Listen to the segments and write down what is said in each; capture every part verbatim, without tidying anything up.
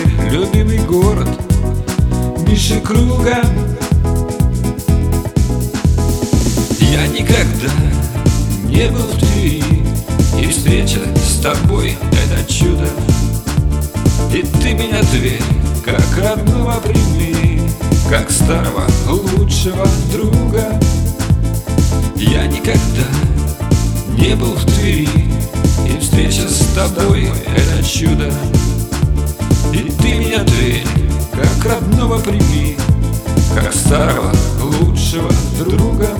любимый город меньше круга. Я никогда не был в Твери, и встреча с тобой — это чудо. И ты меня, Тверь, как родного прими, как старого лучшего друга. Я никогда не был в Твери, и встреча с тобой — это чудо. И ты меня, Тверь, как родного прими, как старого лучшего друга.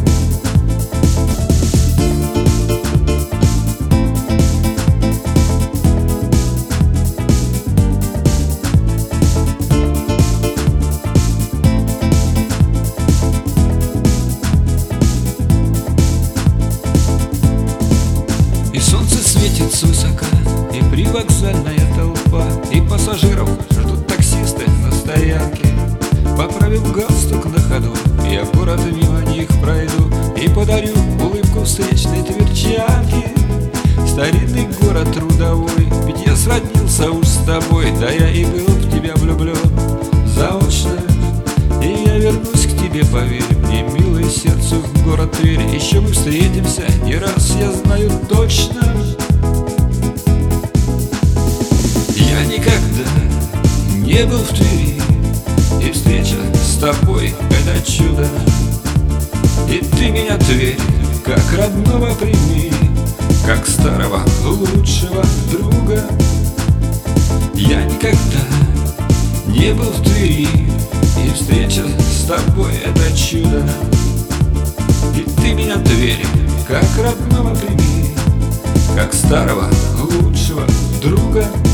И солнце светит с высока, и привокзальная толпа, и пассажиров ждут таксисты на стоянке. Поправив галстук на ходу, я город мимо них пройду и подарю улыбку встречной тверчанке. Старинный город трудовой, ведь я сроднился уж с тобой, да я и был в тебя влюблен заочно. И я вернусь к тебе, поверь мне, милый сердцу, в город Тверь. Еще мы встретимся не раз, я знаю точно. Я никогда не был в Твери, и встреча с тобой — это чудо. И ты меня, Тверь, как родного прими, как старого лучшего друга. Я никогда не был в Твери, и встреча с тобой — это чудо. И ты меня, Тверь, как родного прими, как старого лучшего друга.